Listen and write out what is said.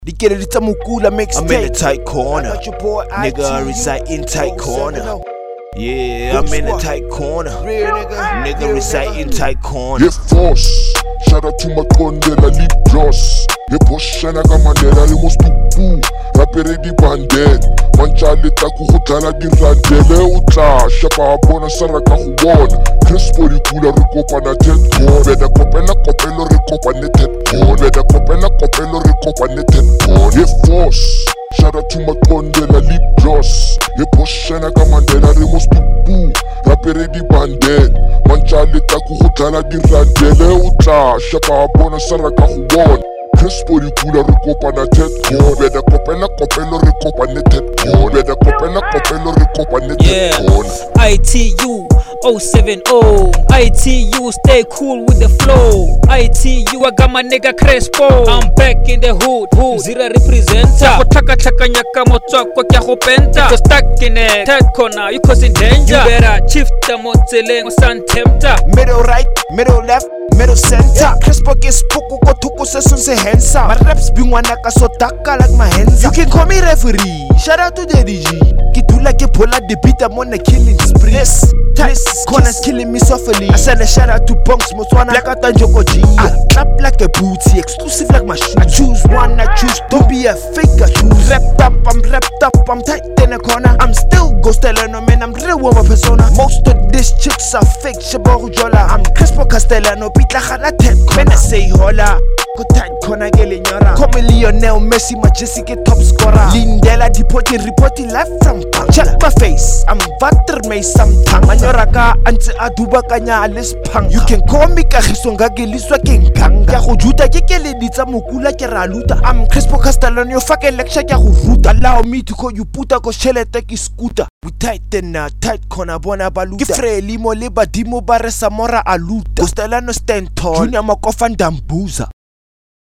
They get it, it's a Mukula mixtape. I'm in a tight corner. Nigga, I reside in tight corner. Yeah, I'm in a tight corner. Nigga reside in tight corner. Yeah, force. Shout out to my condela lip gloss. Yeah, poshana kamandela le mostupu. Rapere di banded. Manchale taku hotala di randele utla. Shapa abona saraka hubona. Crespo di kula rikopa na tet corn. Veda kopela kopelo rikopa ne tet corn. Veda kopela kopelo rikopa ne tet corn. Yeah, force. Shout out to my condela lip gloss. Yeah, poshana kamandela le mostupu. Rapere di banded. Manchale taku hotala di randele utla. Shapa abona saraka hubona. Crespo di kula rikopa na tet corn. Veda kopela kopelo rikopa ne tet corn. Veda kopela kopelo rikopa ne tet corn. ITU 070 ITU stay cool with the flow. ITU I got my nigga Crespo. I'm back in the hood Zira representer. Kotaka chaka nyaka motoko kya hopenta. You stuck in a tight corner, you causing danger. You better shift the moteleng san tempter. Middle right, middle left, middle center. Crespo ke spooko ko thuko se sonse handsome. My raps bingwana ka so taka like my hands. You can call me referee. Shout out to the DG. Ke dula ke pull out the beat, I'm on a killing spree. This corner's killing me softly. I send a shout out to Punks Motswana. Black out and Joko G. I clap like a booty, exclusive like my shoes. I choose one, I choose. Don't be a fake, I choose. Wrapped up, I'm tight in a corner. I'm still ghost Eleno, man, I'm real with my persona. Most of these chicks are fake, Shaboru Jola. I'm Crespo Castellano, Pita Hana Ted. Man, I say hola. Go tight corner, Gelignora. Call me Lionel Messi, my Jessica top scorer. Lindela Dipoti, reporting live from Pang. Check my face, I'm Vater May some tongue. Manyoraka, Ante Aduba Kanya, Alice Pang. You can call me Kahisonga Geliswa King Kanga. Yahujuta, Yekele, Dita Mukula Keraluta. I'm Crespo Castellano, your fucking lecture Yahuruta. Allow me to call you Puta Koshele Teki scooter. We tight in a tight corner, Bona Baluta. Gifre Limo Leba Dimo Bare Samora Aluta. Costellano stand tall, Junior Makofan Dambuza.